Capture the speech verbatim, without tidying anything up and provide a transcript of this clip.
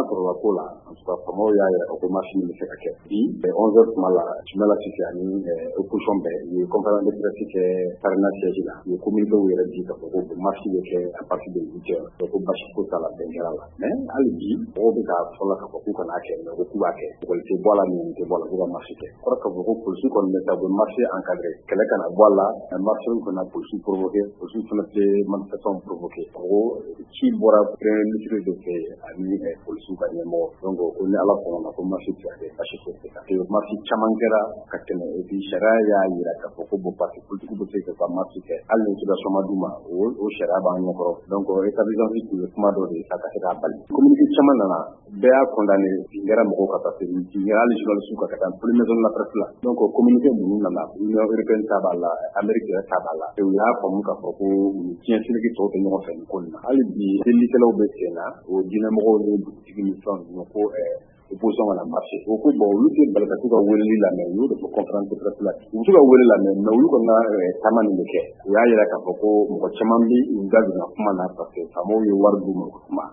sɔrɔla ko la en tout cas faamaw y'a yira ko marche bɛ se ka kɛ bi onze heures tuma la Sumala Sise ani opposition bɛɛ u ye conférence de presse kɛ parrainage siège la u ye communiqué u yɛrɛ di ka fɔ ko marche bɛ kɛ à partir de huit heures ko basi ko t'a la bɛn kɛra la mais hali bi mɔgɔw bɛ ka fɔ la ka fɔ k'u kana kɛ mais ko k'u b'a kɛ école tɛ bɔ a la nin tɛ bɔ a la k'u ka marche kɛ kɔrɔ ka fɔ ko polisi kɔni bɛ taa u bɛ marche encadré kɛlɛ kana bɔ a la marche kana polisi provoqué polisi fana tɛ manifestation provoqué ko ci bɔra premier ministre de fɛ ani polisiw ka ɲɛmɔgɔ donc ko ni ala sɔnna ko marche tɛ kɛ basi ko tɛ kɛ marche caman kɛra ka tɛmɛ et puis sariya y'a yira k'a fɔ ko bon parti politique bɛ se ka marche kɛ hali ni situation ma d'u ma o sariya b'an ɲɛkɔrɔ donc établissement tun ye kuma dɔ de ye sa ka se k'a bali communiqué caman nana bɛɛ y'a condamné bin kɛra mɔgɔw ka parce que bin kɛra hali journaliste ka taa pour maison de la presse la donc communiqué ninnu nana union européenne ta b'a la Amérique yɛrɛ ta b'a la et u y'a faamu k'a fɔ ko diɲɛ seleke tɔw tɛ ɲɔgɔn fɛ nin ko nin na hali bi delikɛlaw bɛ sen na o diinɛmɔgɔw ni dugutigi ni fɛnw ninnu ko opposition kana marché o ko bon olu tɛ bali ka to ka weleli lamɛn u y'o de fɔ conférence de presse la u bɛ to ka wele lamɛn mais olu kɔni ka taama nin bɛ kɛ u y'a yira k'a fɔ ko mɔgɔ caman bɛ u da donna kuma na parce que faamaw ye wari d'u ma kuma